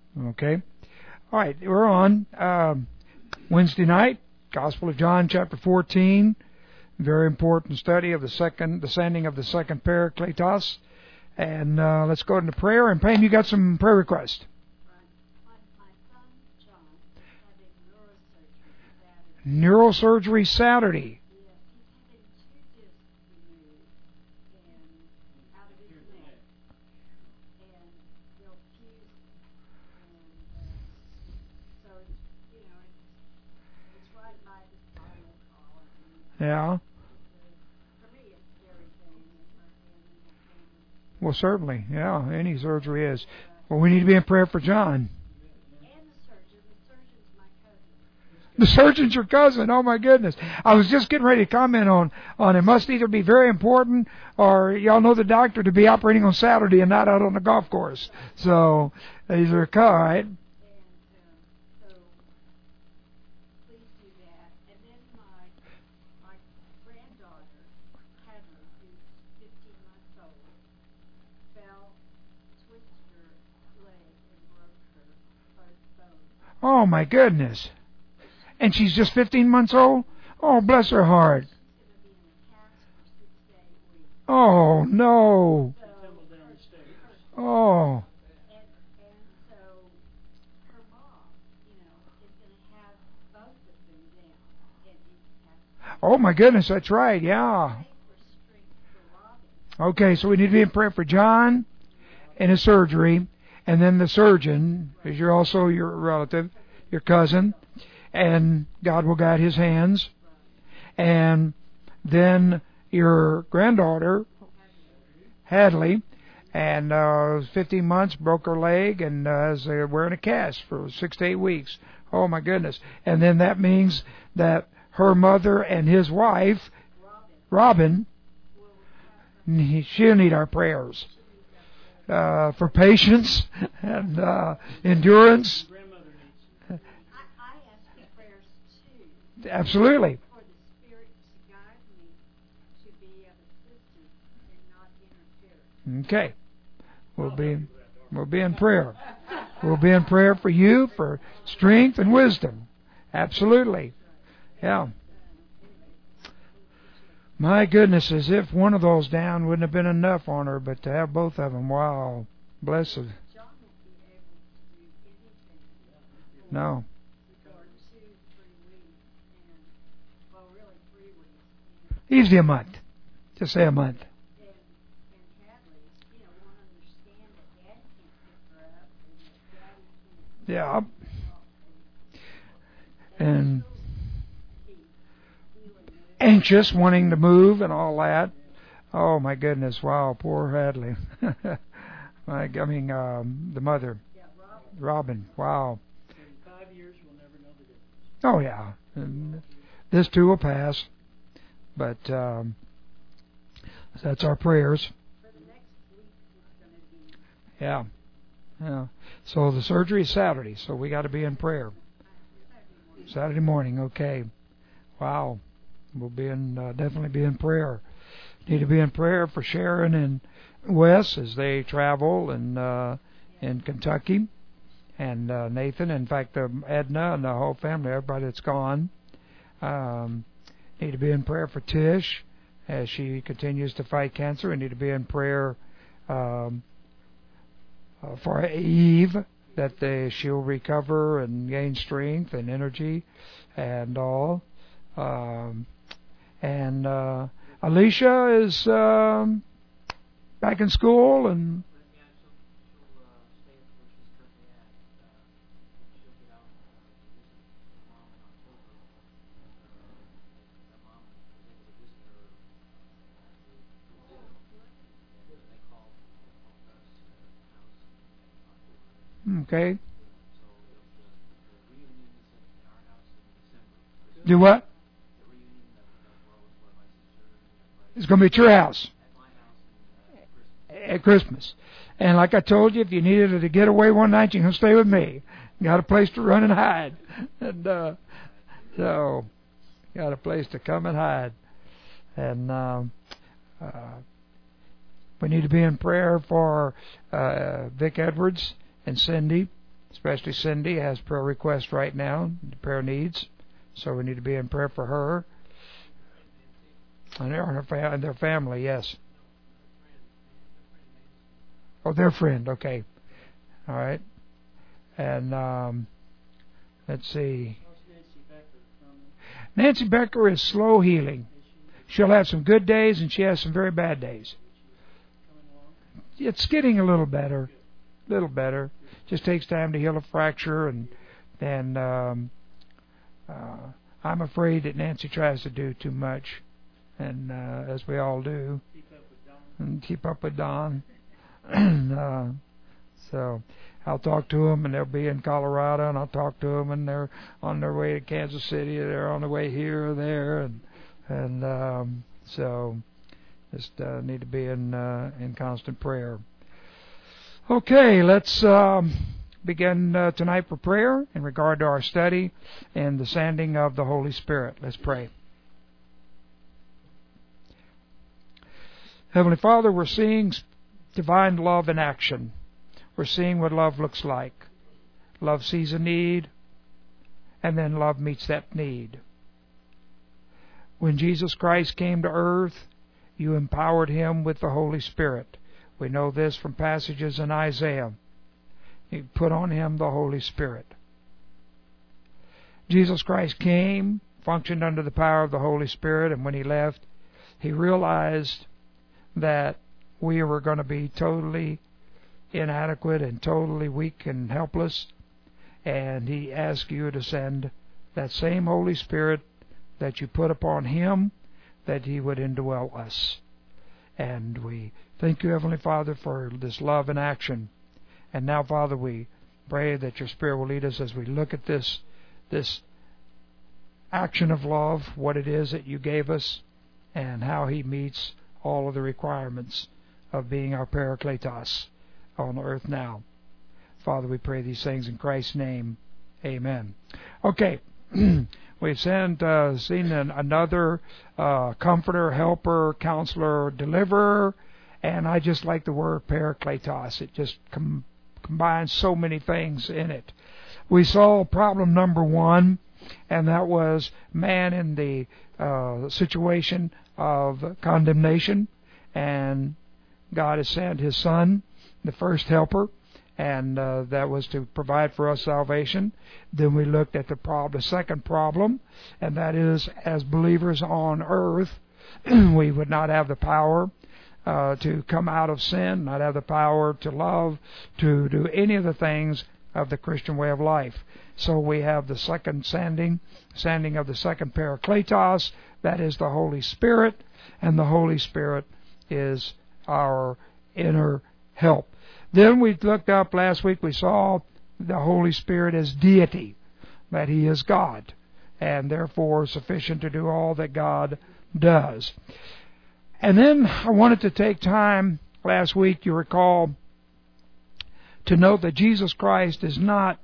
Okay. All right, we're on Wednesday night, Gospel of John, chapter 14. Very important study of the sending of the second Parakletos. And let's go into prayer. And Pam, you got some prayer requests. My son John is having neurosurgery Neurosurgery Saturday. Saturday. Yes, he's having 2 discs removed and out of his neck, and they'll fuse them. And so it's right by the spinal column. Yeah. For me, it's very painful. Well, certainly. Yeah, any surgery is. Well, we need to be in prayer for John. And the surgeon. The surgeon's my cousin. The surgeon's your cousin. Oh, my goodness. I was just getting ready to comment on it. Must either be very important or y'all know the doctor to be operating on Saturday and not out on the golf course. So, these are all right. So please do that. And then my granddaughter, Hadley, who's 15 months old, fell, twisted her leg, and broke her both bones. Oh, my goodness. And she's just 15 months old? Oh, bless her heart. She's going to be in a cast for 6 to 8 weeks. Oh, no. So Oh. And so her mom, is going to have both of them down and incapacitated. Oh, my goodness, that's right, yeah. Pray for strength for Robin. Okay, so we need to be in prayer for John and his surgery, and then the surgeon, is also your relative, your cousin, and God will guide his hands. And then your granddaughter, Hadley, and 15 months, broke her leg, and is wearing a cast for 6 to 8 weeks. Oh, my goodness. And then that means that her mother and his wife, Robin, she'll need our prayers for patience and endurance. I ask for prayers too. Absolutely. For the Spirit to guide me to be of assistance and not interfere. Okay. We'll be in prayer. We'll be in prayer for you for strength and wisdom. Absolutely. Yeah. My goodness, as if one of those down wouldn't have been enough on her, but to have both of them, wow. Blessed. John won't be able to do anything No. for 2-3 weeks, and really 3 weeks. Easy a month. Just say a month. And Hadley, won't understand that Dad can't pick her up, and that Daddy can't. Yeah. And anxious, wanting to move and all that. Oh, my goodness. Wow, poor Hadley. The mother. Yeah, Robin. Wow. In 5 years, we'll never know the difference. Oh, yeah. And this too will pass. But that's our prayers. For the next week, it's going to be. Yeah. Yeah. So the surgery is Saturday, so we got to be in prayer. Saturday morning, okay. Wow. We'll be definitely be in prayer. Need to be in prayer for Sharon and Wes as they travel in Kentucky, and Nathan. In fact, Edna and the whole family, everybody that's gone. Need to be in prayer for Tish as she continues to fight cancer. We need to be in prayer for Eve, that she'll recover and gain strength and energy and all. And Alicia is back in school, and okay. Do what? It's going to be at your house at Christmas. And like I told you, if you needed to get away one night, you can stay with me. Got a place to run and hide. And so, got a place to come and hide. And we need to be in prayer for Vic Edwards and Cindy especially Cindy has prayer requests right now, prayer needs. So we need to be in prayer for her and their family, yes. Oh, their friend, okay. All right. And let's see. Nancy Becker is slow healing. She'll have some good days and she has some very bad days. It's getting a little better. Just takes time to heal a fracture, and I'm afraid that Nancy tries to do too much, and as we all do, keep up with Don. So I'll talk to them, and they'll be in Colorado, and I'll talk to them, and they're on their way to Kansas City, or they're on the way here or there, and so just need to be in constant prayer. Okay, let's begin tonight for prayer in regard to our study and the sending of the Holy Spirit. Let's pray. Heavenly Father, we're seeing divine love in action. We're seeing what love looks like. Love sees a need, and then love meets that need. When Jesus Christ came to earth, you empowered Him with the Holy Spirit. We know this from passages in Isaiah. You put on Him the Holy Spirit. Jesus Christ came, functioned under the power of the Holy Spirit, and when He left, He realized that we were going to be totally inadequate and totally weak and helpless, and He asked you to send that same Holy Spirit that you put upon Him, that He would indwell us. And we thank you, Heavenly Father, for this love in action. And now, Father, we pray that your Spirit will lead us as we look at this action of love, what it is that you gave us, and how He meets all of the requirements of being our Parakletos on earth now. Father, we pray these things in Christ's name. Amen. Okay. We've seen another comforter, helper, counselor, deliverer, and I just like the word Parakletos. It just combines so many things in it. We saw problem number 1, and that was man in the situation of condemnation, and God has sent His Son, the first helper, and that was to provide for us salvation. Then we looked at the second problem, and that is, as believers on earth, we would not have the power to come out of sin, not have the power to love, to do any of the things of the Christian way of life. So we have the second sending of the second Parakletos, that is the Holy Spirit, and the Holy Spirit is our inner help. Then we looked up last week, we saw the Holy Spirit as deity, that He is God, and therefore sufficient to do all that God does. And then I wanted to take time last week, you recall, to note that Jesus Christ is not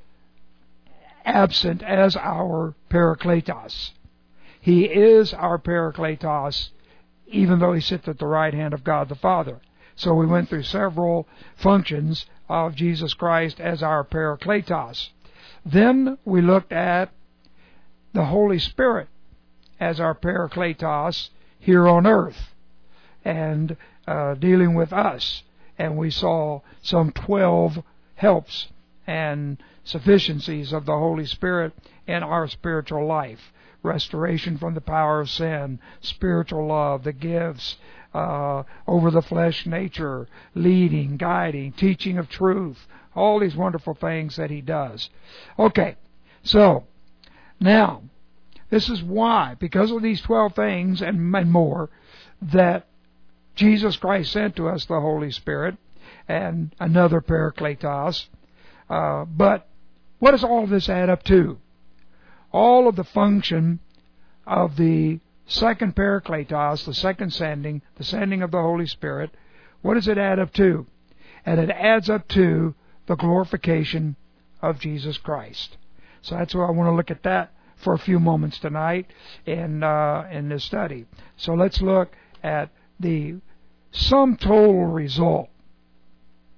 absent as our Parakletos. He is our Parakletos, even though He sits at the right hand of God the Father. So we went through several functions of Jesus Christ as our Parakletos. Then we looked at the Holy Spirit as our Parakletos here on earth, and dealing with us. And we saw some 12 helps and sufficiencies of the Holy Spirit in our spiritual life. Restoration from the power of sin, spiritual love, the gifts, over the flesh nature, leading, guiding, teaching of truth, all these wonderful things that He does. Okay, so now, this is why, because of these 12 things and more, that Jesus Christ sent to us the Holy Spirit and another Parakletos. But what does all of this add up to? All of the function of the second Parakletos, the second sending, the sending of the Holy Spirit, what does it add up to? And it adds up to the glorification of Jesus Christ. So that's why I want to look at that for a few moments tonight in this study. So let's look at the sum total result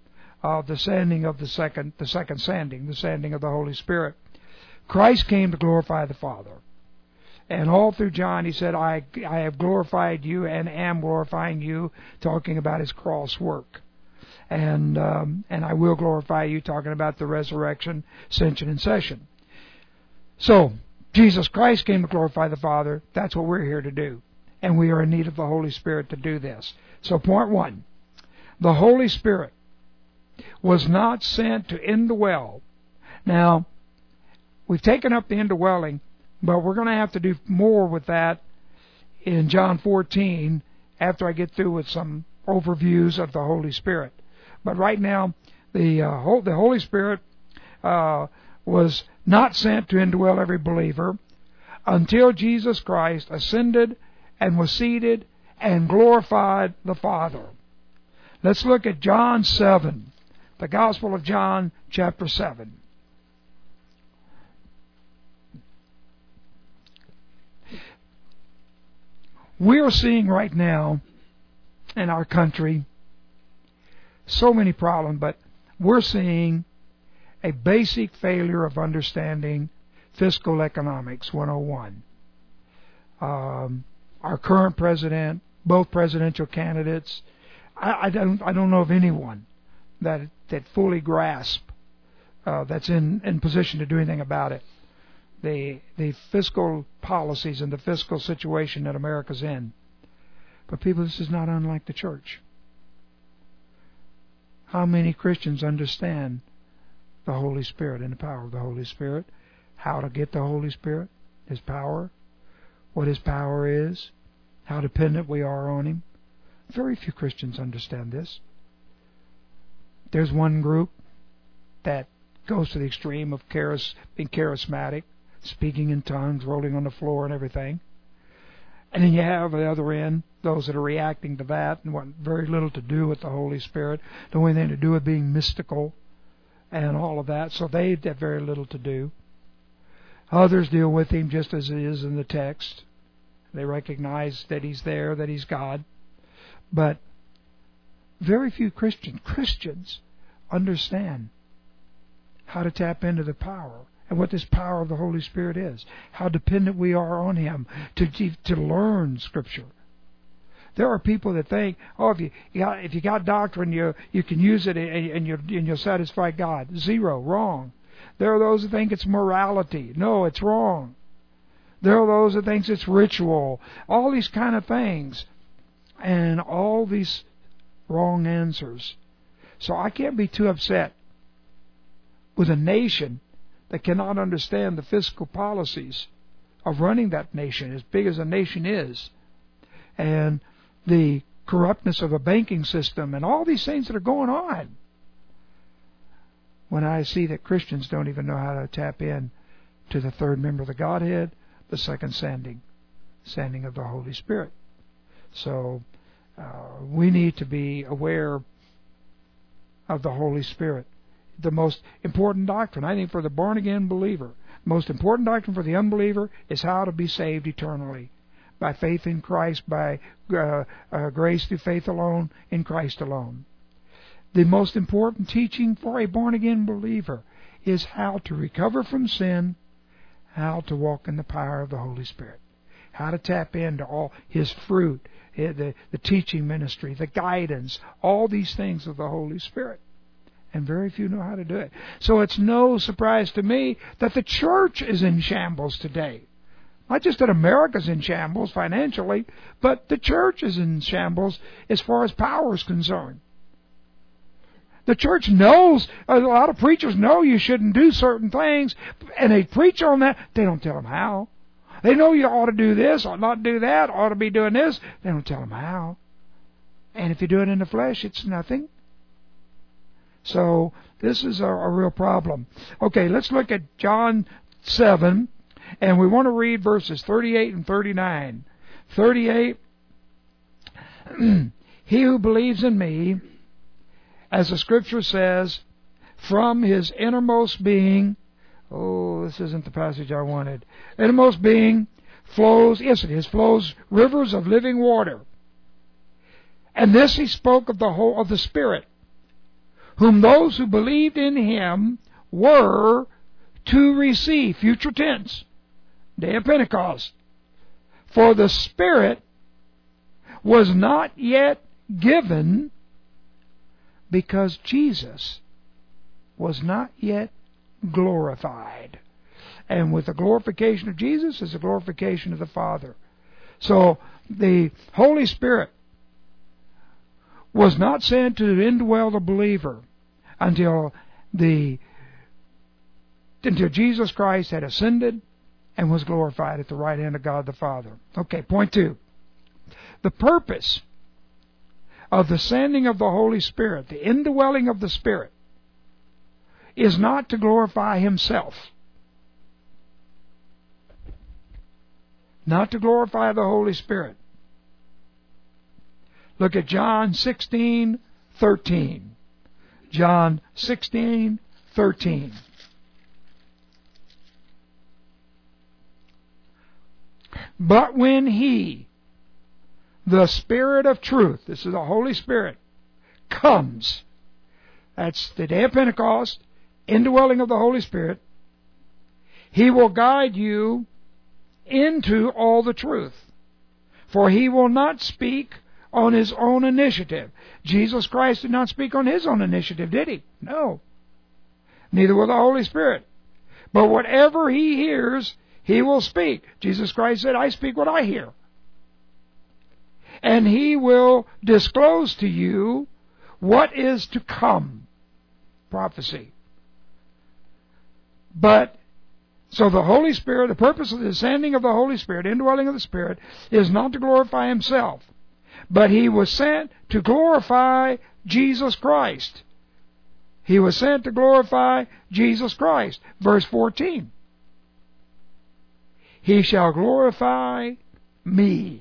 the sending of the second sending, the sending of the Holy Spirit. Christ came to glorify the Father. And all through John he said, I have glorified you and am glorifying you, talking about his cross work. And I will glorify you, talking about the resurrection, ascension, and session. So, Jesus Christ came to glorify the Father. That's what we're here to do. And we are in need of the Holy Spirit to do this. So, point one, the Holy Spirit was not sent to indwell. Now, we've taken up the indwelling, but we're going to have to do more with that in John 14 after I get through with some overviews of the Holy Spirit. But right now, the Holy Spirit was not sent to indwell every believer until Jesus Christ ascended and was seated and glorified the Father. Let's look at John 7, the Gospel of John, chapter 7. We are seeing right now in our country so many problems, but we're seeing a basic failure of understanding fiscal economics 101. Our current president, both presidential candidates, I don't know of anyone that fully grasp that's in position to do anything about it. The fiscal policies and the fiscal situation that America's in. But people, this is not unlike the church. How many Christians understand the Holy Spirit and the power of the Holy Spirit? How to get the Holy Spirit, His power, what His power is, how dependent we are on Him. Very few Christians understand this. There's one group that goes to the extreme of being charismatic, speaking in tongues, rolling on the floor and everything. And then you have the other end, those that are reacting to that and want very little to do with the Holy Spirit, don't want anything to do with being mystical and all of that, so they have very little to do. Others deal with Him just as it is in the text. They recognize that He's there, that He's God. But very few Christians understand how to tap into the power and what this power of the Holy Spirit is, how dependent we are on Him to learn Scripture. There are people that think, if you got doctrine, you can use it and you'll satisfy God. Zero, wrong. There are those that think it's morality. No, it's wrong. There are those that think it's ritual. All these kind of things, and all these wrong answers. So I can't be too upset with a nation that cannot understand the fiscal policies of running that nation, as big as a nation is, and the corruptness of a banking system, and all these things that are going on. When I see that Christians don't even know how to tap in to the third member of the Godhead, the second sending of the Holy Spirit. So we need to be aware of the Holy Spirit. The most important doctrine, I think, for the born-again believer, the most important doctrine for the unbeliever is how to be saved eternally. By faith in Christ, by grace through faith alone, in Christ alone. The most important teaching for a born-again believer is how to recover from sin, how to walk in the power of the Holy Spirit, how to tap into all His fruit, the teaching ministry, the guidance, all these things of the Holy Spirit. And very few know how to do it. So it's no surprise to me that the church is in shambles today. Not just that America's in shambles financially, but the church is in shambles as far as power is concerned. The church knows, a lot of preachers know you shouldn't do certain things, and they preach on that. They don't tell them how. They know you ought to do this, ought not do that, ought to be doing this. They don't tell them how. And if you do it in the flesh, it's nothing. So this is a real problem. Okay, let's look at John 7, and we want to read verses 38 and 39. 38, He who believes in me, as the Scripture says, from his innermost being, this isn't the passage I wanted, innermost being flows, yes it is, flows rivers of living water. And this he spoke of the whole of the Spirit, whom those who believed in Him were to receive, future tense, day of Pentecost. For the Spirit was not yet given because Jesus was not yet glorified. And with the glorification of Jesus is the glorification of the Father. So the Holy Spirit was not sent to indwell the believer until Jesus Christ had ascended and was glorified at the right hand of God the Father. Okay, point 2. The purpose of the sending of the Holy Spirit, the indwelling of the Spirit, is not to glorify Himself. Not to glorify the Holy Spirit. Look at John 16:13. John 16:13. But when He, the Spirit of truth, this is the Holy Spirit, comes, that's the day of Pentecost, indwelling of the Holy Spirit, He will guide you into all the truth. For He will not speak on His own initiative. Jesus Christ did not speak on His own initiative, did He? No. Neither will the Holy Spirit. But whatever He hears, He will speak. Jesus Christ said, I speak what I hear. And He will disclose to you what is to come. Prophecy. So the Holy Spirit, the purpose of the sending of the Holy Spirit, indwelling of the Spirit, is not to glorify Himself, but He was sent to glorify Jesus Christ. He was sent to glorify Jesus Christ. Verse 14. He shall glorify me.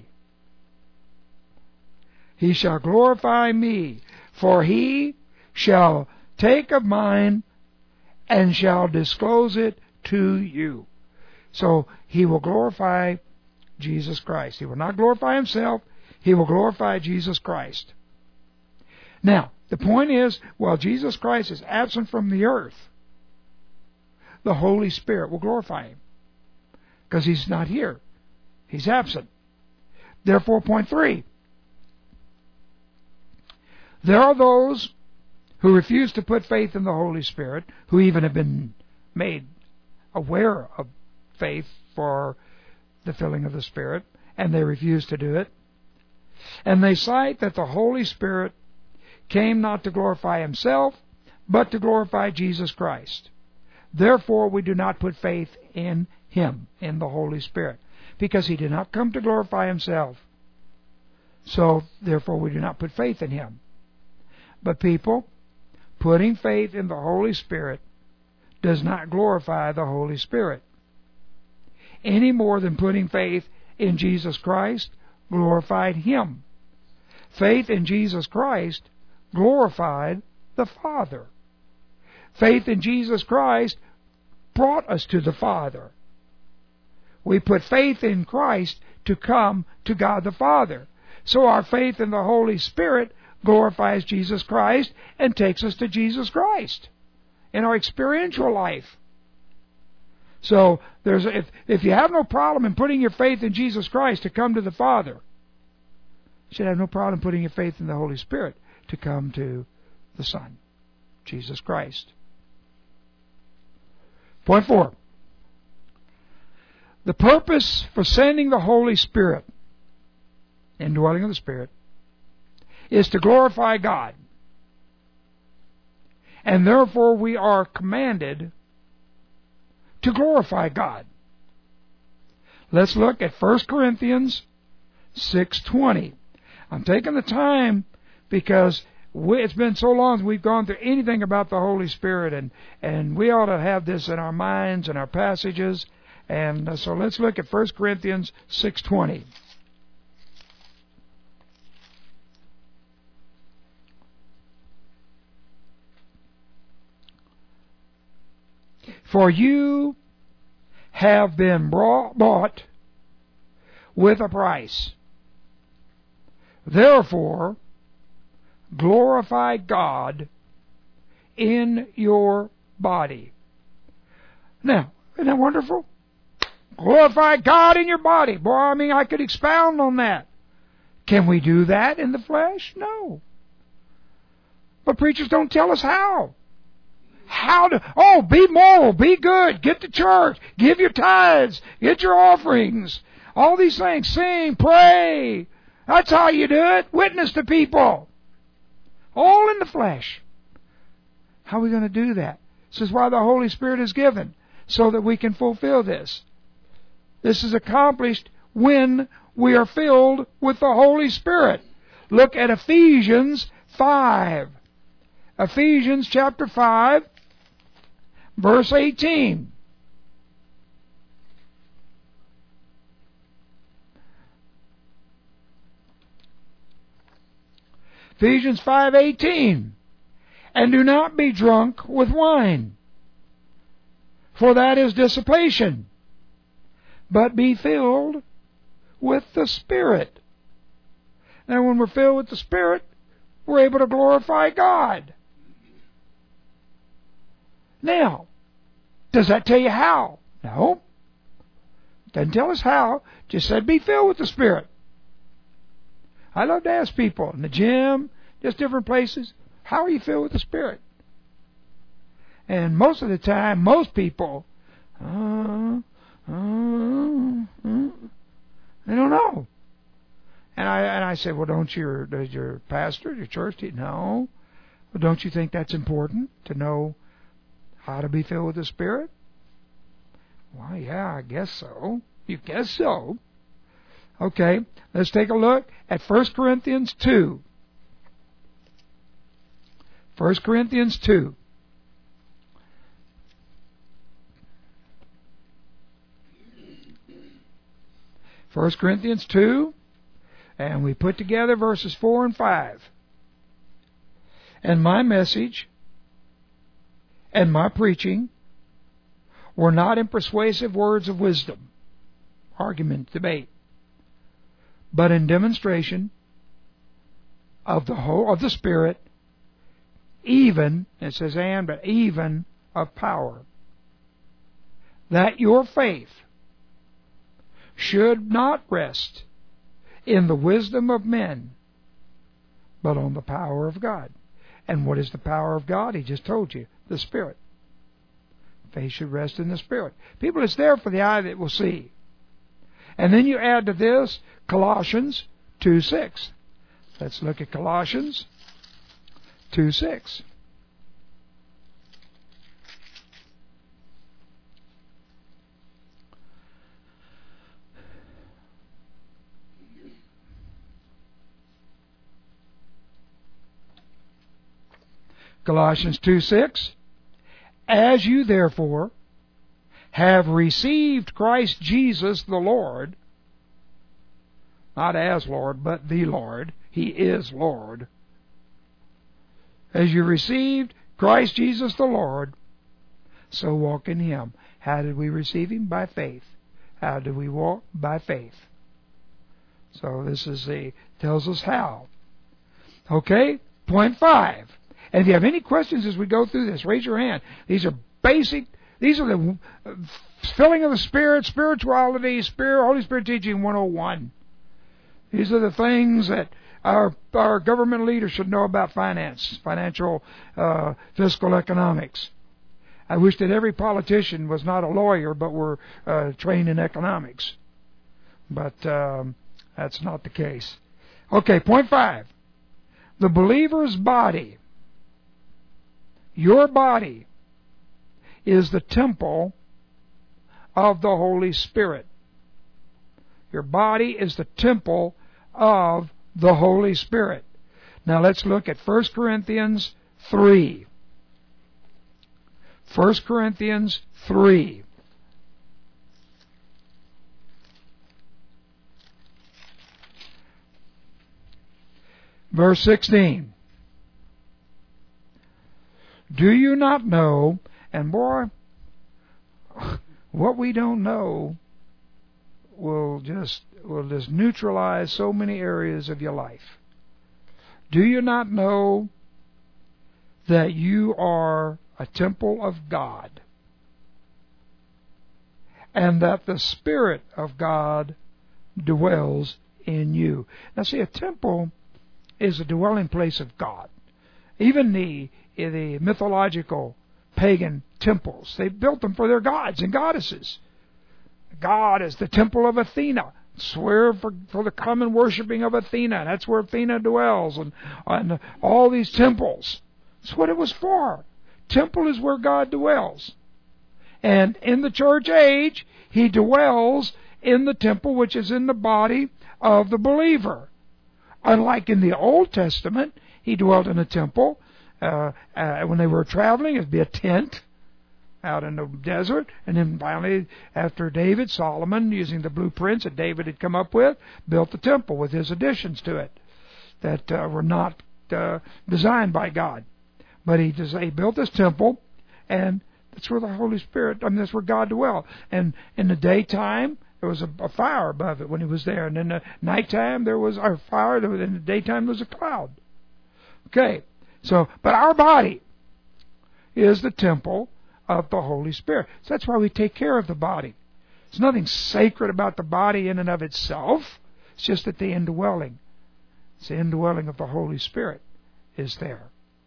He shall glorify me, for He shall take of mine and shall disclose it to you. So He will glorify Jesus Christ. He will not glorify Himself. He will glorify Jesus Christ. Now, the point is, while Jesus Christ is absent from the earth, the Holy Spirit will glorify Him. Because He's not here. He's absent. Therefore, point 3. There are those who refuse to put faith in the Holy Spirit, who even have been made aware of faith for the filling of the Spirit, and they refuse to do it. And they cite that the Holy Spirit came not to glorify Himself, but to glorify Jesus Christ. Therefore, we do not put faith in Him, in the Holy Spirit, because He did not come to glorify Himself. So, therefore, we do not put faith in Him. But people, putting faith in the Holy Spirit does not glorify the Holy Spirit, any more than putting faith in Jesus Christ glorified Him. Faith in Jesus Christ glorified the Father. Faith in Jesus Christ brought us to the Father. We put faith in Christ to come to God the Father. So our faith in the Holy Spirit glorifies Jesus Christ and takes us to Jesus Christ in our experiential life. So if you have no problem in putting your faith in Jesus Christ to come to the Father, you should have no problem putting your faith in the Holy Spirit to come to the Son, Jesus Christ. Point 4. The purpose for sending the Holy Spirit, indwelling of the Spirit, is to glorify God. And therefore we are commanded to glorify God. Let's look at 1 Corinthians 6:20. I'm taking the time because it's been so long since we've gone through anything about the Holy Spirit, and we ought to have this in our minds and our passages. And so let's look at 1 Corinthians 6:20. For you have been bought with a price. Therefore, glorify God in your body. Now, isn't that wonderful? Glorify God in your body. Boy, I mean, I could expound on that. Can we do that in the flesh? No. But preachers don't tell us how. Be moral, be good, get to church, give your tithes, get your offerings, all these things, sing, pray. That's how you do it. Witness to people. All in the flesh. How are we going to do that? This is why the Holy Spirit is given, so that we can fulfill this. This is accomplished when we are filled with the Holy Spirit. Look at Ephesians 5. Ephesians chapter 5, verse 18. Ephesians 5:18. And do not be drunk with wine, for that is dissipation, but be filled with the Spirit. Now, when we're filled with the Spirit, we're able to glorify God. Now, does that tell you how? No. Doesn't tell us how. Just said be filled with the Spirit. I love to ask people in the gym, just different places, how are you filled with the Spirit? And most of the time, most people, they don't know. And I say, well, does your pastor, your church, no? Well, don't you think that's important to know how to be filled with the Spirit? Well, yeah, I guess so. You guess so. Okay, let's take a look at 1 Corinthians 2. 1 Corinthians 2. First Corinthians 2, and we put together verses 4 and 5. And my message and my preaching were not in persuasive words of wisdom, argument, debate, but in demonstration of the whole of the Spirit, even, it says and, but even of power, that your faith should not rest in the wisdom of men, but on the power of God. And what is the power of God? He just told you, the Spirit. Faith should rest in the Spirit. People, it's there for the eye that will see. And then you add to this Colossians 2:6. Let's look at Colossians 2:6. Colossians 2:6. As you therefore have received Christ Jesus the Lord, not as Lord, but the Lord, He is Lord. As you received Christ Jesus the Lord, so walk in Him. How did we receive Him? By faith. How do we walk? By faith. So this is tells us how. Okay? Point 5. And if you have any questions as we go through this, raise your hand. These are basic. These are the filling of the Spirit, spirituality, Holy Spirit teaching 101. These are the things that our government leaders should know about finance, financial, fiscal economics. I wish that every politician was not a lawyer, but were trained in economics. But that's not the case. Okay, point 5. The believer's body, your body, is the temple of the Holy Spirit. Your body is the temple of the Holy Spirit. Now let's look at 1 Corinthians 3. 1 Corinthians 3. Verse 16. Do you not know, and boy, what we don't know will just neutralize so many areas of your life. Do you not know that you are a temple of God, and that the Spirit of God dwells in you. Now see, a temple is a dwelling place of God. Even the mythological pagan temples, they built them for their gods and goddesses. God is the temple of Athena. Swear for the common worshiping of Athena. That's where Athena dwells, and all these temples. That's what it was for. Temple is where God dwells. And in the church age, He dwells in the temple, which is in the body of the believer. Unlike in the Old Testament, He dwelt in a temple. When they were traveling, it would be a tent out in the desert. And then finally, after David, Solomon, using the blueprints that David had come up with, built the temple with his additions to it that were not designed by God. But he built this temple, and that's where the Holy Spirit, that's where God dwelled. And in the daytime, there was a fire above it when He was there. And in the nighttime, there was a fire. In the daytime, there was a cloud. Okay. So, but our body is the temple of the Holy Spirit. So that's why we take care of the body. There's nothing sacred about the body in and of itself. It's just that the indwelling. It's the indwelling of the Holy Spirit is there.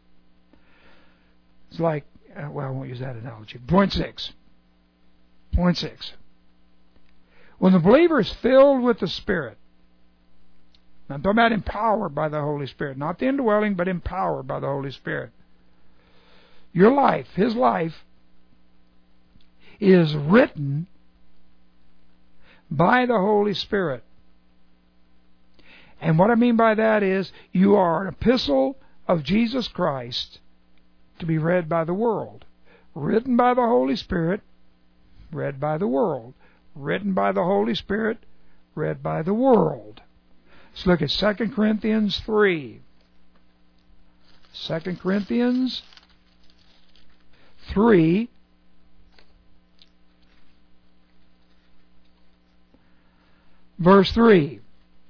It's like, I won't use that analogy. Point 6. When the believer is filled with the Spirit, I'm talking about empowered by the Holy Spirit. Not the indwelling, but empowered by the Holy Spirit. Your life, his life, is written by the Holy Spirit. And what I mean by that is you are an epistle of Jesus Christ to be read by the world. Written by the Holy Spirit, read by the world. Written by the Holy Spirit, read by the world. Let's look at 2 Corinthians 3. 2 Corinthians 3. Verse 3.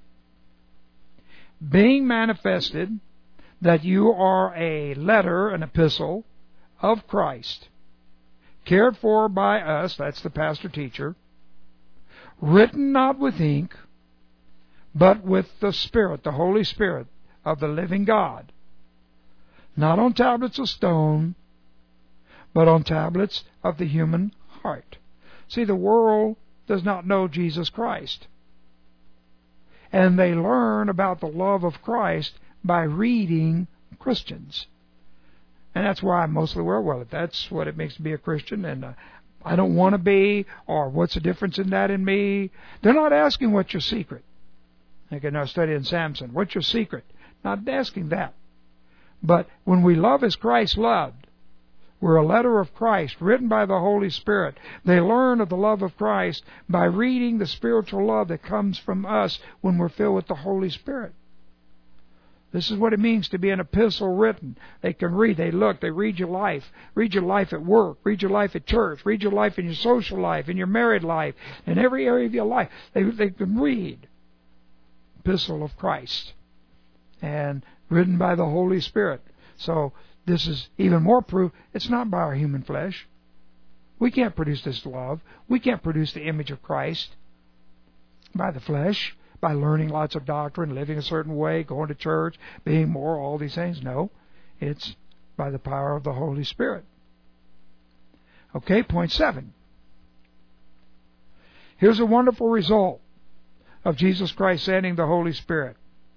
Being manifested that you are a letter, an epistle, of Christ, cared for by us, that's the pastor-teacher, written not with ink, but with the Spirit, the Holy Spirit of the living God, not on tablets of stone, but on tablets of the human heart. See, the world does not know Jesus Christ. And they learn about the love of Christ by reading Christians. And that's why most of the world, well, if that's what it makes to be a Christian, and I don't want to be, or what's the difference in that in me? They're not asking what's your secret. Like in our study in Samson, what's your secret? Not asking that. But when we love as Christ loved, we're a letter of Christ written by the Holy Spirit. They learn of the love of Christ by reading the spiritual love that comes from us when we're filled with the Holy Spirit. This is what it means to be an epistle written. They can read, they look, they read your life. Read your life at work, read your life at church, read your life in your social life, in your married life, in every area of your life. They can read epistle of Christ and written by the Holy Spirit. So this is even more proof it's not by our human flesh. We can't produce this love. We can't produce the image of Christ by the flesh, by learning lots of doctrine, living a certain way, going to church, being moral, all these things. No, it's by the power of the Holy Spirit. Okay, point 7. Here's a wonderful result of Jesus Christ sending the Holy Spirit.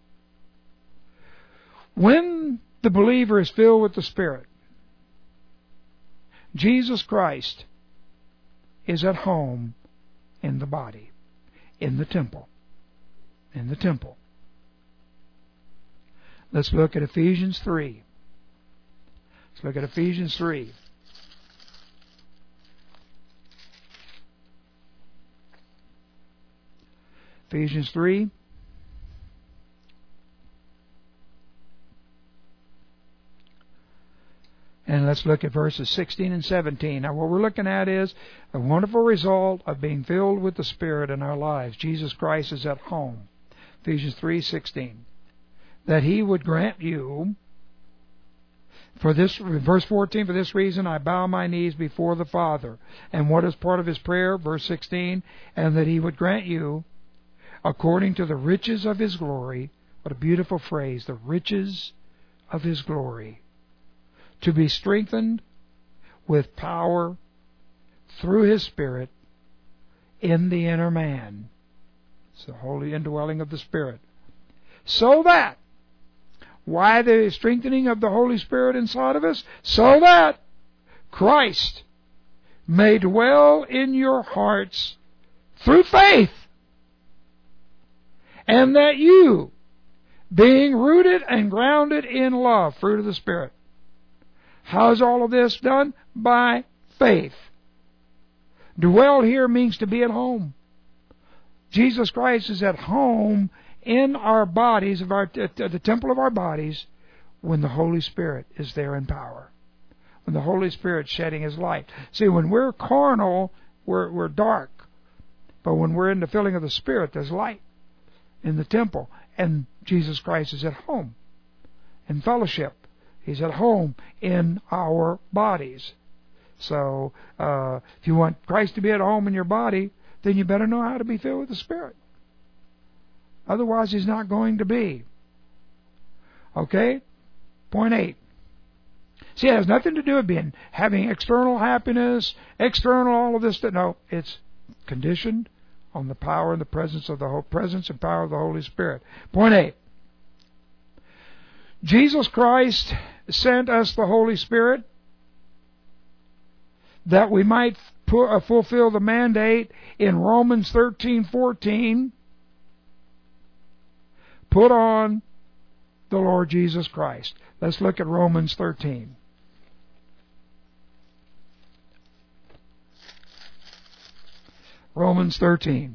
When the believer is filled with the Spirit, Jesus Christ is at home in the body, in the temple. In the temple. Let's look at Ephesians 3. Let's look at Ephesians 3. Ephesians 3. And let's look at verses 16 and 17. Now what we're looking at is a wonderful result of being filled with the Spirit in our lives. Jesus Christ is at home. Ephesians 3:16. That He would grant you, Verse 14, for this reason I bow my knees before the Father. And what is part of his prayer? Verse 16, and that he would grant you, according to the riches of his glory, what a beautiful phrase, the riches of his glory, to be strengthened with power through his Spirit in the inner man. It's the holy indwelling of the Spirit. So that, why the strengthening of the Holy Spirit inside of us? So that Christ may dwell in your hearts through faith, and that you, being rooted and grounded in love, fruit of the Spirit. How is all of this done? By faith. Dwell here means to be at home. Jesus Christ is at home in our bodies, the temple of our bodies, when the Holy Spirit is there in power. When the Holy Spirit's shedding His light. See, when we're carnal, we're dark. But when we're in the filling of the Spirit, there's light in the temple. And Jesus Christ is at home in fellowship. He's at home in our bodies. So, if you want Christ to be at home in your body, then you better know how to be filled with the Spirit. Otherwise, He's not going to be. Okay? Point 8. See, it has nothing to do with having external happiness, external all of this. No, it's conditioned on the power and the presence of the whole presence and power of the Holy Spirit. Point 8. Jesus Christ sent us the Holy Spirit that we might fulfill the mandate in Romans 13:14. Put on the Lord Jesus Christ. Let's look at Romans 13. Romans 13.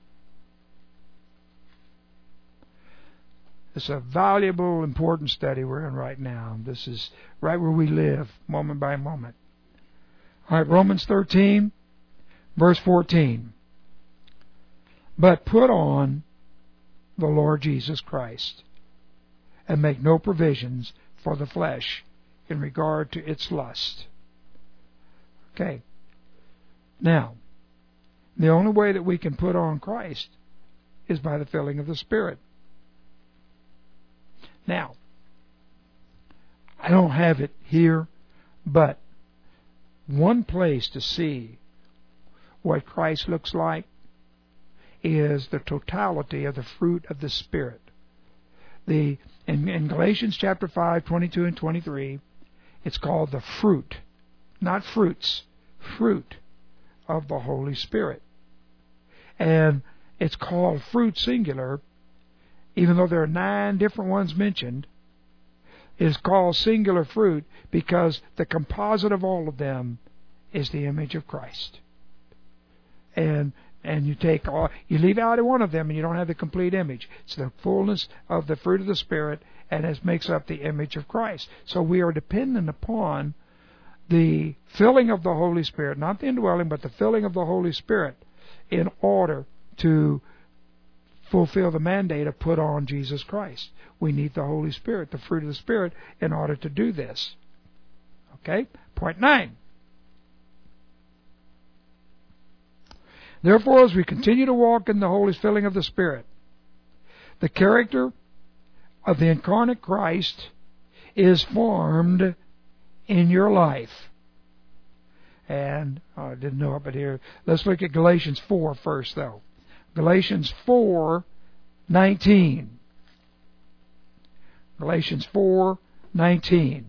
It's a valuable, important study we're in right now. This is right where we live, moment by moment. All right, Romans 13, verse 14. But put on the Lord Jesus Christ, and make no provisions for the flesh in regard to its lust. Okay. Now, the only way that we can put on Christ is by the filling of the Spirit. Now, I don't have it here, but one place to see what Christ looks like is the totality of the fruit of the Spirit. In Galatians chapter 5, 22 and 23, it's called the fruit, not fruits, fruit of the Holy Spirit. And it's called fruit singular, even though there are 9 different ones mentioned. It's called singular fruit because the composite of all of them is the image of Christ. And you leave out one of them and you don't have the complete image. It's the fullness of the fruit of the Spirit, and it makes up the image of Christ. So we are dependent upon the filling of the Holy Spirit, not the indwelling, but the filling of the Holy Spirit, in order to fulfill the mandate of put on Jesus Christ. We need the Holy Spirit, the fruit of the Spirit, in order to do this. Okay? Point 9. Therefore, as we continue to walk in the holy filling of the Spirit, the character of the incarnate Christ is formed in your life. And I didn't know it, but here, let's look at Galatians 4 first, though. Galatians 4:19. Galatians 4:19.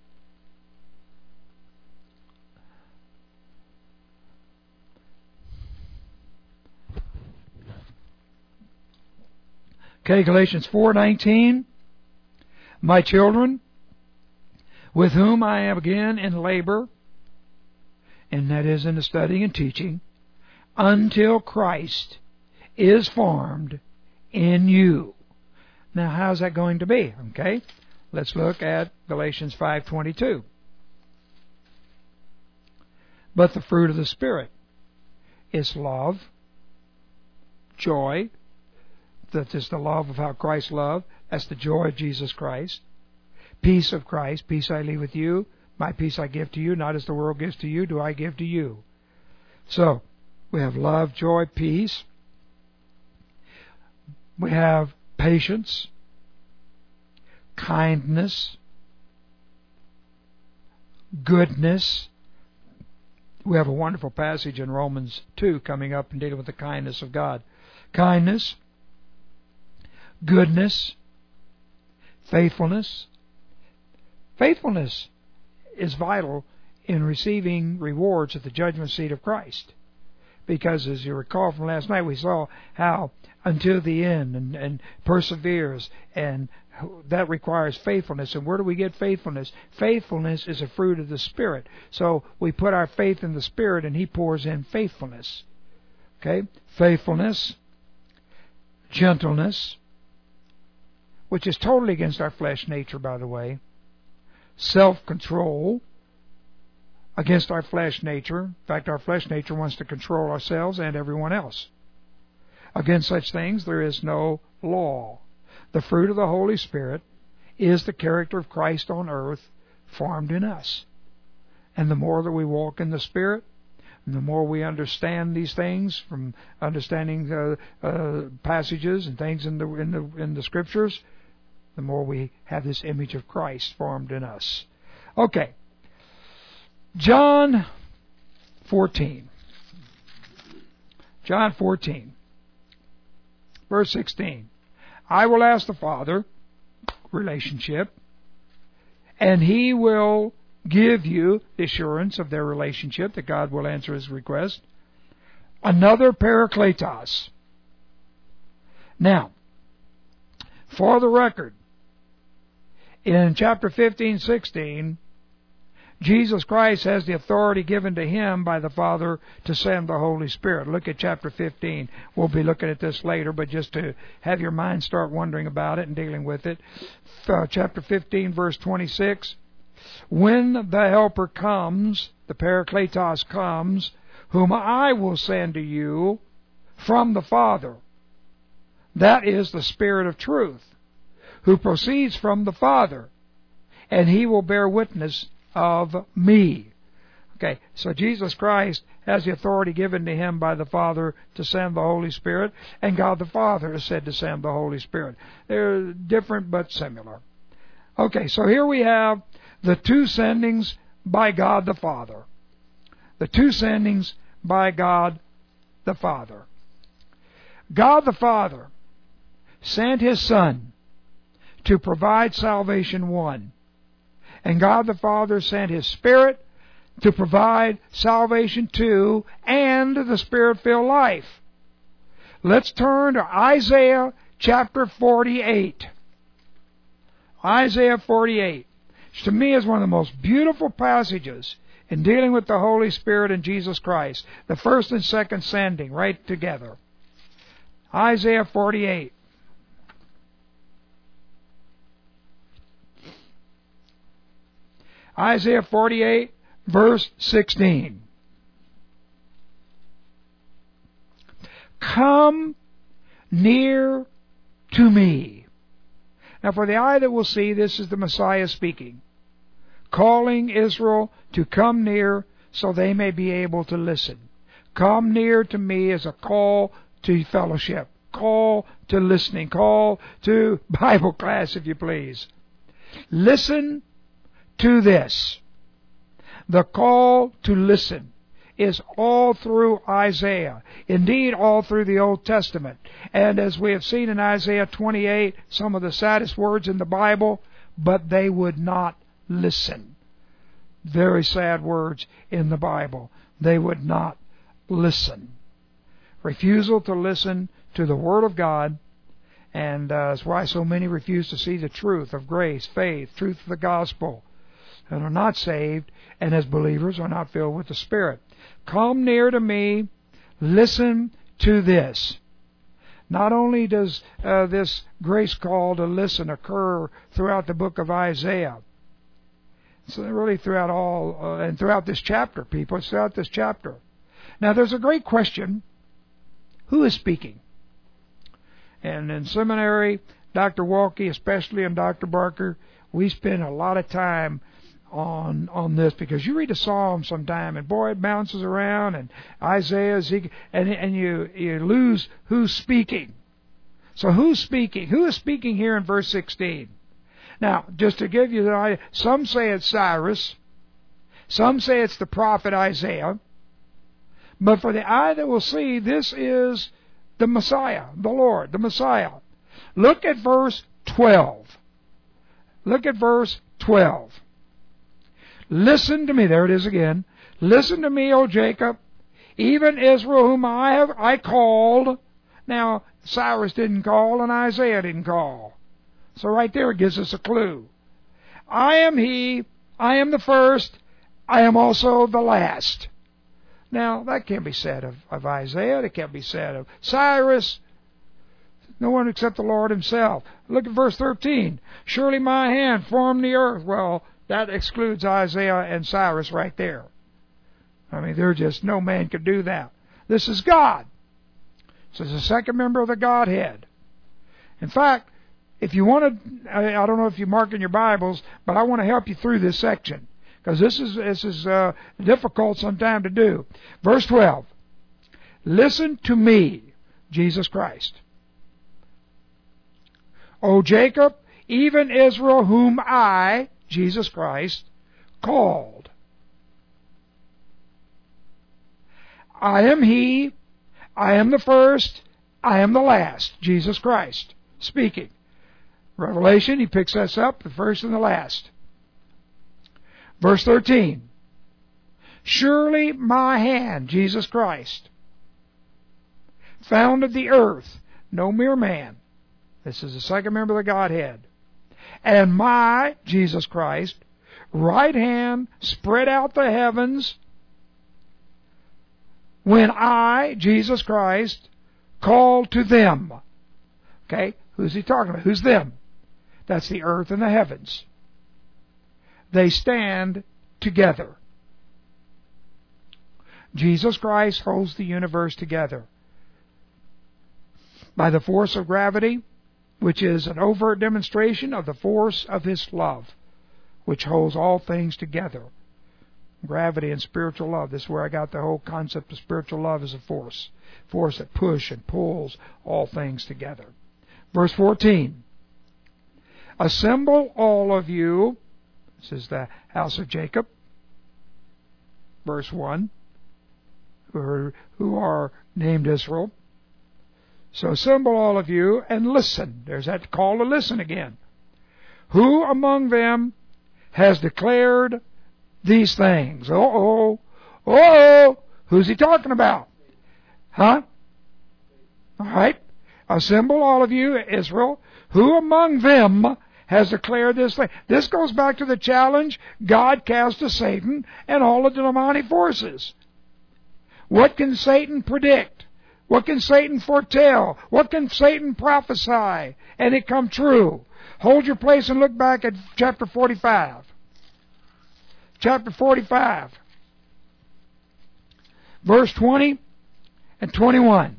Okay, Galatians 4:19. My children, with whom I am again in labor, and that is in the studying and teaching, until Christ is formed in you. Now, how's that going to be? Okay, let's look at Galatians 5:22. But the fruit of the Spirit is love, joy. That is the love of how Christ loved. That's the joy of Jesus Christ. peace of Christ. Peace I leave with you. My peace I give to you. Not as the world gives to you, do I give to you. So, we have love, joy, peace. We have patience, kindness, goodness. We have a wonderful passage in Romans 2 coming up and dealing with the kindness of God. Kindness, goodness, faithfulness. Faithfulness is vital in receiving rewards at the judgment seat of Christ. Because as you recall from last night, we saw how until the end and perseveres, and that requires faithfulness. And where do we get faithfulness? Faithfulness is a fruit of the Spirit. So we put our faith in the Spirit and He pours in faithfulness. Okay? Faithfulness, gentleness, which is totally against our flesh nature, by the way. Self-control, against our flesh nature. In fact, our flesh nature wants to control ourselves and everyone else. Against such things there is no law. The fruit of the Holy Spirit is the character of Christ on earth formed in us. And the more that we walk in the Spirit, and the more we understand these things from understanding passages and things in the Scriptures, the more we have this image of Christ formed in us. Okay. John 14. John 14. Verse 16. I will ask the Father, relationship, and He will give you the assurance of their relationship, that God will answer His request, another Parakletos. Now, for the record, in chapter 15, 16, Jesus Christ has the authority given to Him by the Father to send the Holy Spirit. Look at chapter 15. We'll be looking at this later, but just to have your mind start wondering about it and dealing with it. Chapter 15, verse 26. When the Helper comes, the Parakletos comes, whom I will send to you from the Father, that is the Spirit of truth, who proceeds from the Father, and He will bear witness of me. Okay, so Jesus Christ has the authority given to Him by the Father to send the Holy Spirit, and God the Father is said to send the Holy Spirit. They're different but similar. Okay, so here we have the two sendings by God the Father. The two sendings by God the Father. God the Father sent His Son to provide salvation, one. And God the Father sent His Spirit to provide salvation, two, and the Spirit-filled life. Let's turn to Isaiah chapter 48. Isaiah 48. Which to me is one of the most beautiful passages in dealing with the Holy Spirit and Jesus Christ. The first and second sending right together. Isaiah 48. Isaiah 48, verse 16. Come near to me. Now for the eye that will see, this is the Messiah speaking, calling Israel to come near so they may be able to listen. Come near to me is a call to fellowship, call to listening, call to Bible class, if you please. Listen to this. The call to listen is all through Isaiah. Indeed, all through the Old Testament. And as we have seen in Isaiah 28, some of the saddest words in the Bible, but they would not listen. Very sad words in the Bible. They would not listen. Refusal to listen to the Word of God, and that's why so many refuse to see the truth of grace, faith, truth of the gospel, and are not saved, and as believers are not filled with the Spirit. Come near to me, listen to this. Not only does this grace call to listen occur throughout the book of Isaiah, so really throughout all, and throughout this chapter, people, it's throughout this chapter. Now there's a great question, who is speaking? And in seminary, Dr. Walkie especially and Dr. Barker, we spend a lot of time on this, because you read a psalm sometime and boy, it bounces around, and Isaiah, Ezekiel, and you lose who's speaking. So who's speaking? Who is speaking here in verse 16? Now, just to give you the idea, some say it's Cyrus, some say it's the prophet Isaiah, but for the eye that will see, this is the Messiah, the Lord, the Messiah. Look at verse 12. Look at verse 12. Listen to me. There it is again. Listen to me, O Jacob, even Israel, whom I called. Now, Cyrus didn't call and Isaiah didn't call. So right there it gives us a clue. I am He, I am the first, I am also the last. Now, that can't be said of Isaiah. It can't be said of Cyrus. No one except the Lord Himself. Look at verse 13. Surely my hand formed the earth. Well, that excludes Isaiah and Cyrus right there. I mean, no man could do that. This is God. This is the second member of the Godhead. In fact, if you want to, I don't know if you mark in your Bibles, but I want to help you through this section, because this is difficult sometimes to do. Verse 12. Listen to me, Jesus Christ. O Jacob, even Israel, whom I, Jesus Christ, called. I am He, I am the first, I am the last, Jesus Christ speaking. Revelation, He picks us up, the first and the last. Verse 13. Surely my hand, Jesus Christ, founded the earth, no mere man. This is the second member of the Godhead. And my, Jesus Christ, right hand spread out the heavens when I, Jesus Christ, called to them. Okay, who's He talking about? Who's them? That's the earth and the heavens. They stand together. Jesus Christ holds the universe together by the force of gravity, which is an overt demonstration of the force of His love, which holds all things together. Gravity and spiritual love. This is where I got the whole concept of spiritual love as a force that pushes and pulls all things together. Verse 14. Assemble all of you. This is the house of Jacob. Verse 1. Who are named Israel. So assemble all of you and listen. There's that call to listen again. Who among them has declared these things? Uh-oh. Who's He talking about? Huh? All right. Assemble all of you, Israel. Who among them has declared this thing? This goes back to the challenge God cast to Satan and all of the demonic forces. What can Satan predict? What can Satan foretell? What can Satan prophesy? And it come true. Hold your place and look back at chapter 45. Chapter 45. Verse 20 and 21.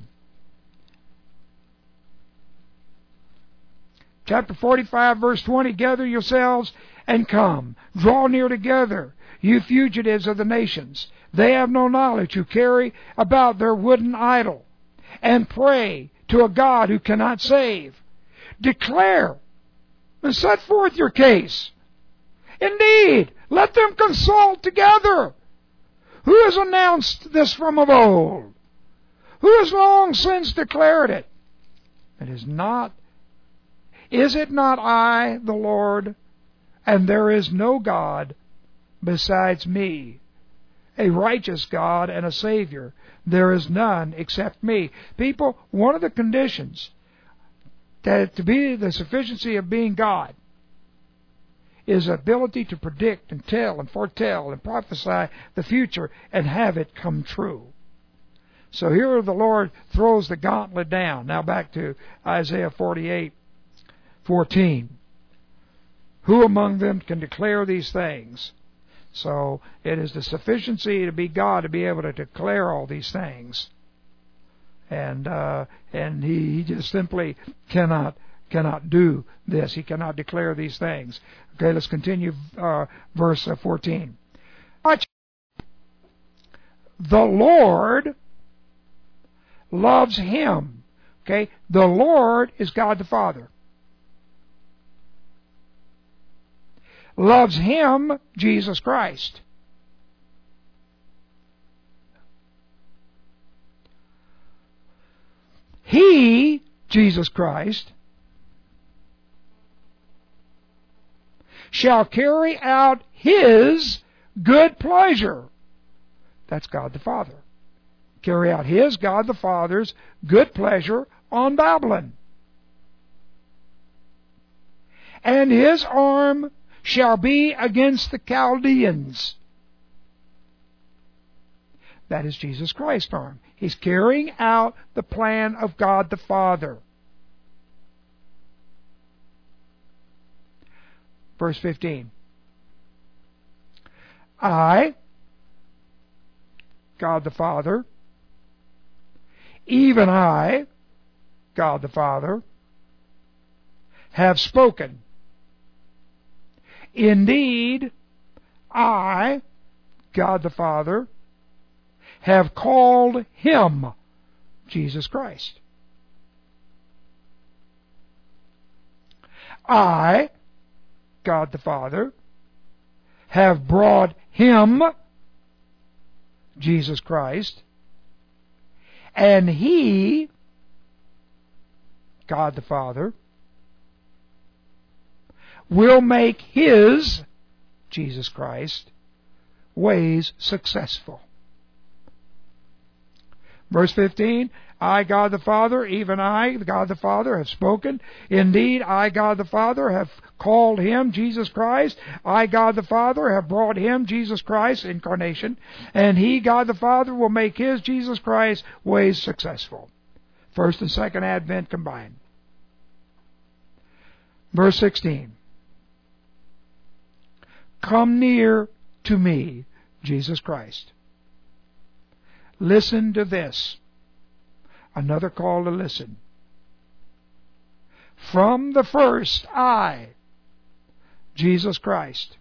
Chapter 45, verse 20. Gather yourselves and come. Draw near together, you fugitives of the nations. They have no knowledge who carry about their wooden idol, and pray to a God who cannot save. Declare and set forth your case. Indeed, let them consult together. Who has announced this from of old? Who has long since declared it? Is it not I, the Lord, and there is no God besides me, a righteous God and a Savior? There is none except me. People, one of the conditions that to be the sufficiency of being God is ability to predict and tell and foretell and prophesy the future and have it come true. So here the Lord throws the gauntlet down. Now back to Isaiah 48:14. Who among them can declare these things? So it is the sufficiency to be God to be able to declare all these things, and he just simply cannot cannot do this. He cannot declare these things. Okay, let's continue verse 14. Watch. The Lord loves him. Okay, the Lord is God the Father. Loves him, Jesus Christ. He, Jesus Christ, shall carry out his good pleasure. That's God the Father. Carry out his, God the Father's, good pleasure on Babylon. And his arm shall be against the Chaldeans. That is Jesus Christ's arm. He's carrying out the plan of God the Father. Verse 15. I, God the Father, even I, God the Father, have spoken. Indeed, I, God the Father, have called him, Jesus Christ. I, God the Father, have brought him, Jesus Christ, and he, God the Father, will make his, Jesus Christ, ways successful. Verse 15, I, God the Father, even I, God the Father, have spoken. Indeed, I, God the Father, have called him, Jesus Christ. I, God the Father, have brought him, Jesus Christ, incarnation. And he, God the Father, will make his, Jesus Christ, ways successful. First and second advent combined. Verse 16. Come near to me, Jesus Christ. Listen to this. Another call to listen. From the first, I, Jesus Christ,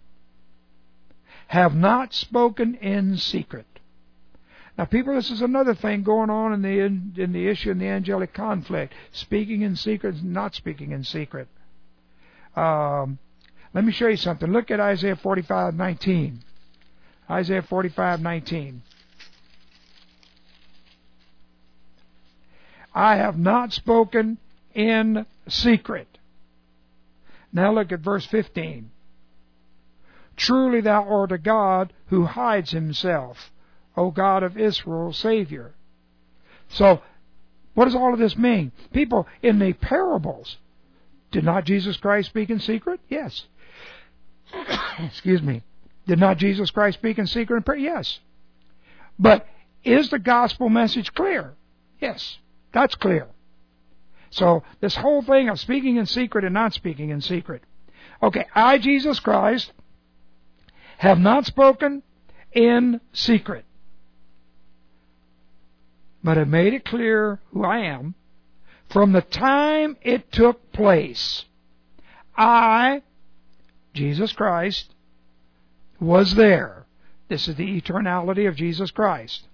have not spoken in secret. Now, people, this is another thing going on in the issue in the angelic conflict. Speaking in secret, not speaking in secret. Let me show you something. Look at Isaiah 45:19. Isaiah 45:19. I have not spoken in secret. Now look at verse 15. Truly thou art a God who hides himself, O God of Israel, Savior. So, what does all of this mean? People, in the parables, did not Jesus Christ speak in secret? Yes. Excuse me. Did not Jesus Christ speak in secret and pray? Yes. But is the gospel message clear? Yes. That's clear. So, this whole thing of speaking in secret and not speaking in secret. Okay, I, Jesus Christ, have not spoken in secret, but have made it clear who I am from the time it took place. I, Jesus Christ, was there. This is the eternality of Jesus Christ.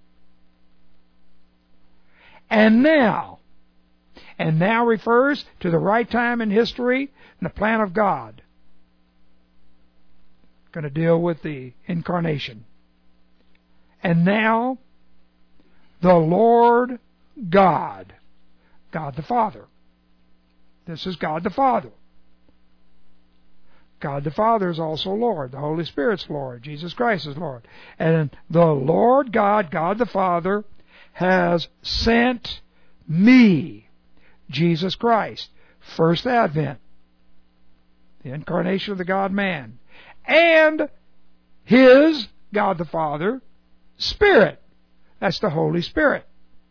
And now refers to the right time in history and the plan of God. Going to deal with the incarnation. And now, the Lord God, God the Father. This is God the Father. God the Father is also Lord. The Holy Spirit's Lord. Jesus Christ is Lord. And the Lord God, God the Father, has sent me, Jesus Christ. First Advent. The incarnation of the God-man. And His, God the Father, Spirit. That's the Holy Spirit.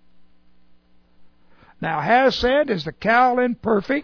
Now, has sent is the Cal imperfect.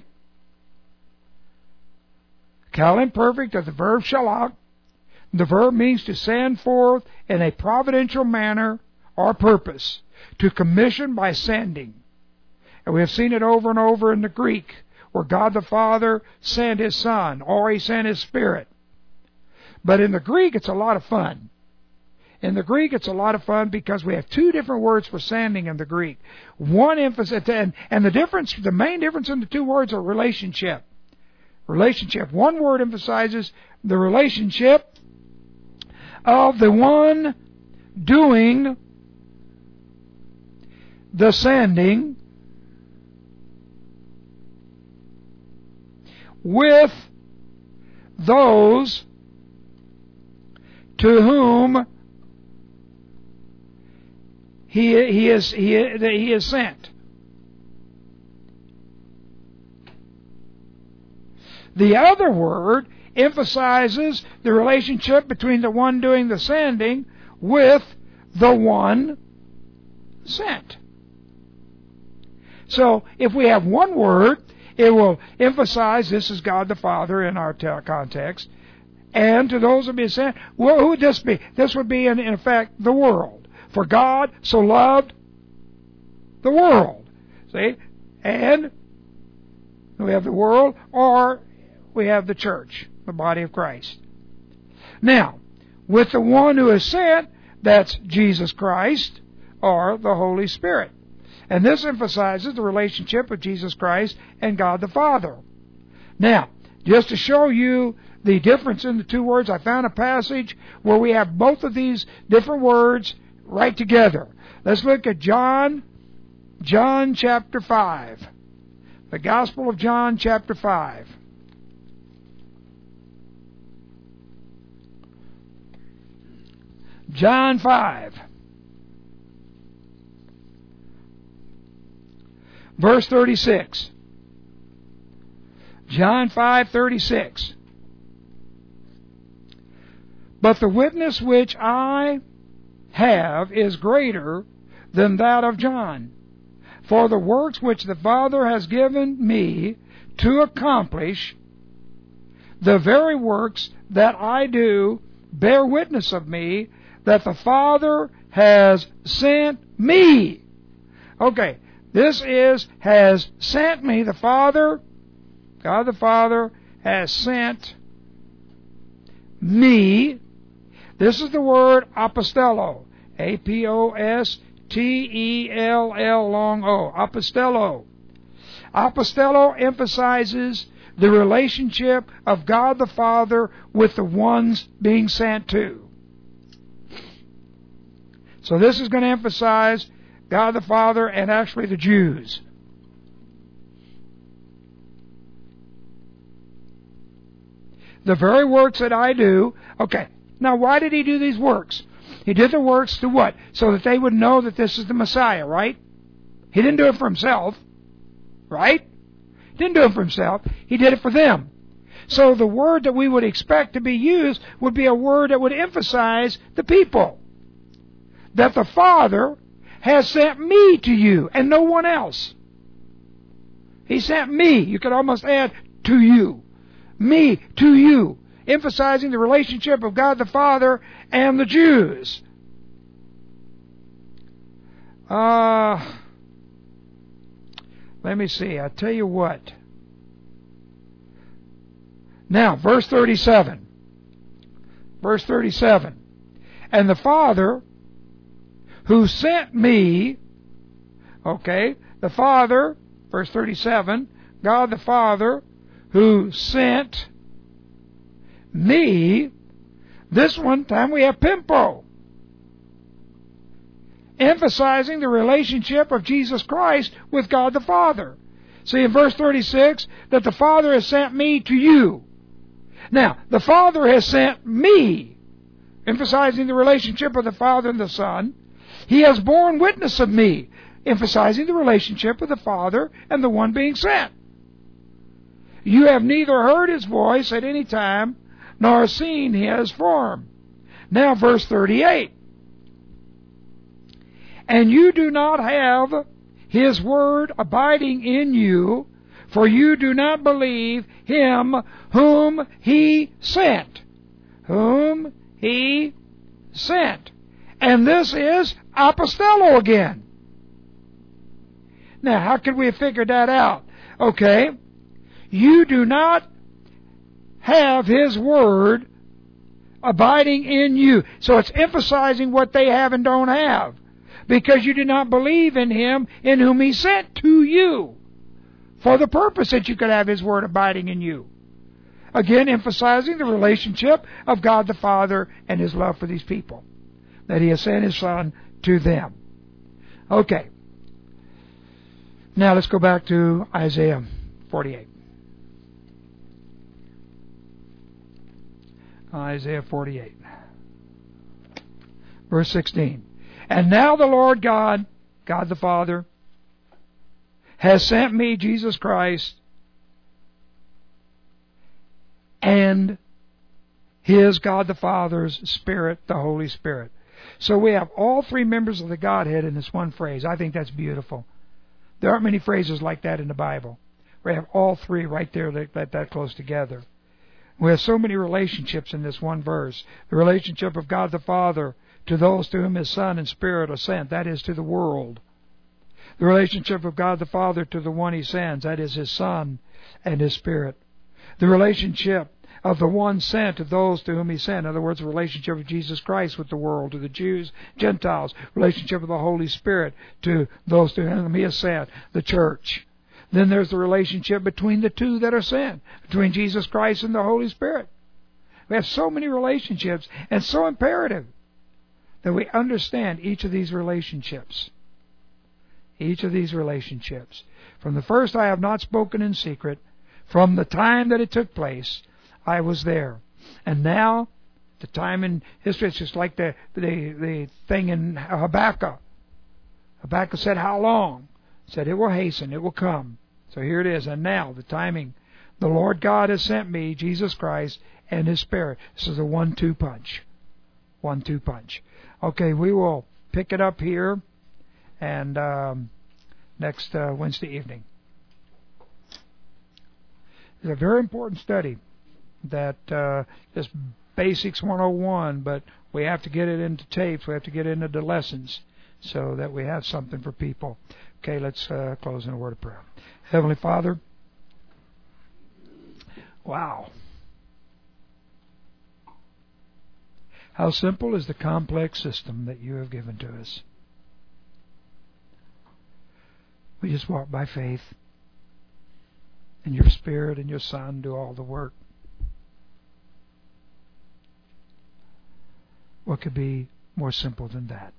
Cal imperfect of the verb shalach. The verb means to send forth in a providential manner or purpose. To commission by sending. And we have seen it over and over in the Greek, where God the Father sent His Son, or He sent His Spirit. But in the Greek, it's a lot of fun. In the Greek, it's a lot of fun because we have two different words for sending in the Greek. One emphasis, and the main difference in the two words are relationship. Relationship. One word emphasizes the relationship of the one doing the sending with those to whom he is sent. The other word emphasizes the relationship between the one doing the sending with the one sent. So, if we have one word, it will emphasize this is God the Father in our context. And to those who be sent, well, who would this be? This would be, in effect, the world. For God so loved the world. See? And we have the world, or we have the church, the body of Christ. Now, with the one who is sent, that's Jesus Christ, or the Holy Spirit. And this emphasizes the relationship of Jesus Christ and God the Father. Now, just to show you the difference in the two words, I found a passage where we have both of these different words right together. Let's look at John chapter 5. The Gospel of John chapter 5. John 5. Verse 36. John 5:36. But the witness which I have is greater than that of John. For the works which the Father has given me to accomplish, the very works that I do bear witness of me, that the Father has sent me. Okay. This has sent me. The Father, God the Father, has sent me. This is the word apostello. A-P-O-S-T-E-L-L long O. Apostello. Apostello emphasizes the relationship of God the Father with the ones being sent to. So this is going to emphasize God the Father and actually the Jews. The very works that I do. Okay, now why did He do these works? He did the works to what? So that they would know that this is the Messiah, right? He didn't do it for Himself, right? He didn't do it for Himself. He did it for them. So the word that we would expect to be used would be a word that would emphasize the people. That the Father has sent me to you and no one else. He sent me. You could almost add to you. Me to you. Emphasizing the relationship of God the Father and the Jews. Let me see. I tell you what. Now, verse 37. Verse 37. And the Father who sent me, okay, the Father, verse 37, God the Father who sent me, this one time we have Pimpo, emphasizing the relationship of Jesus Christ with God the Father. See in verse 36 that the Father has sent me to you. Now, the Father has sent me, emphasizing the relationship of the Father and the Son. He has borne witness of me, emphasizing the relationship of the Father and the one being sent. You have neither heard His voice at any time, nor seen His form. Now verse 38. And you do not have His word abiding in you, for you do not believe Him whom He sent. Whom He sent. And this is apostello again. Now, how could we have figured that out? Okay, you do not have His Word abiding in you. So it's emphasizing what they have and don't have, because you do not believe in Him in whom He sent to you for the purpose that you could have His Word abiding in you. Again, emphasizing the relationship of God the Father and His love for these people, that He has sent His Son to them. Okay. Now let's go back to Isaiah 48. Isaiah 48. Verse 16. And now the Lord God, God the Father, has sent me, Jesus Christ, and His, God the Father's, Spirit, the Holy Spirit. So we have all three members of the Godhead in this one phrase. I think that's beautiful. There aren't many phrases like that in the Bible. We have all three right there that close together. We have so many relationships in this one verse. The relationship of God the Father to those to whom His Son and Spirit are sent, that is, to the world. The relationship of God the Father to the one He sends, that is, His Son and His Spirit. The relationship of the one sent to those to whom He sent. In other words, the relationship of Jesus Christ with the world, to the Jews, Gentiles. Relationship of the Holy Spirit to those to whom He has sent, the church. Then there's the relationship between the two that are sent, between Jesus Christ and the Holy Spirit. We have so many relationships, and so imperative that we understand each of these relationships. Each of these relationships. From the first I have not spoken in secret. From the time that it took place, I was there. And now, the time in history, it's just like the thing in Habakkuk. Habakkuk said, how long? He said, it will hasten, it will come. So here it is. And now, the timing. The Lord God has sent me, Jesus Christ, and His Spirit. This is a 1-2 punch. 1-2 punch. Okay, we will pick it up here and next Wednesday evening. It's a very important study that is Basics 101, but we have to get it into tapes. We have to get it into the lessons so that we have something for people. Okay, let's close in a word of prayer. Heavenly Father, wow. How simple is the complex system that You have given to us. We just walk by faith, and Your Spirit and Your Son do all the work. What could be more simple than that?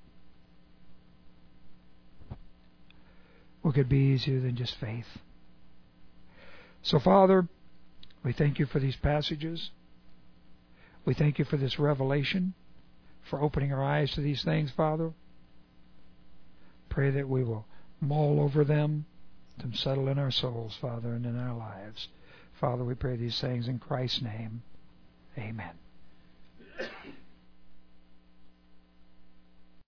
What could be easier than just faith? So, Father, we thank You for these passages. We thank You for this revelation, for opening our eyes to these things, Father. Pray that we will mull over them, to settle in our souls, Father, and in our lives. Father, we pray these things in Christ's name. Amen.